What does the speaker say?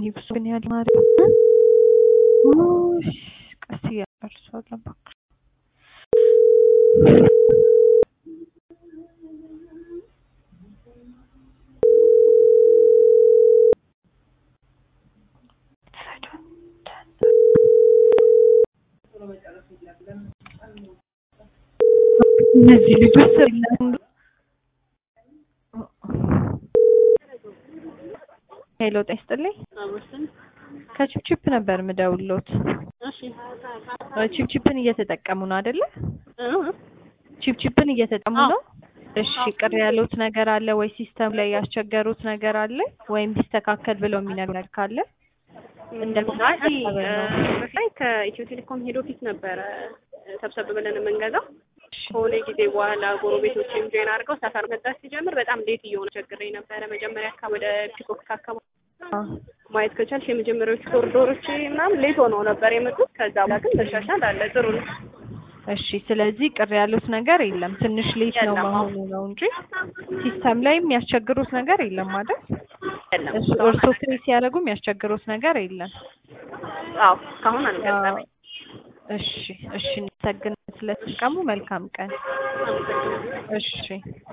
ይብሱ ግን ያለ ማለት ቀስ ያርሷል ለባክ እነዚህ ልጆች ሄሎ ጤስጥልኝ ከቺፕቺፕ ነበር ምደውልሎት እሺ ቺፕቺፕን እየተጠቀሙ ነው አይደለ ቺፕቺፕን እየተጠቀሙ ነው እሺ ቅር ያሉት ነገር አለ ወይ ሲስተም ላይ ያስቸገሩት ነገር አለ ወይም ቢስተካከል ብለው የሚነግር ካለ እንደዚህ በፊት ከኢትዮ ቴሌኮም ሄዶ ፊት ነበር ሰብሰብ ብለን የምንገዛው ከሆነ ጊዜ በኋላ ጎረቤቶችም ጆይን አድርገው ሰፈር መጣስ ሲጀምር በጣም ሌት እየሆነ ቸግረኝ ነበረ መጀመሪያ ወደ ፒኮክ አካባቢ ማየት ከቻልሽ የመጀመሪያዎቹ ኮሪዶሮች ምናምን ሌት ሆነው ነበር የመጡት ከዛ በኋላ ግን ተሻሻል አለ ጥሩ ነው እሺ ስለዚህ ቅር ያሉት ነገር የለም ትንሽ ሌት ነው መሆኑ ነው እንጂ ሲስተም ላይ የሚያስቸግሩት ነገር የለም አይደል እርሶ ክሬስ ያደርጉ የሚያስቸግሩት ነገር የለም አዎ ካሁን አንገዛም እሺ እሺ እንሰግን ስለተጠቀሙ መልካም ቀን እሺ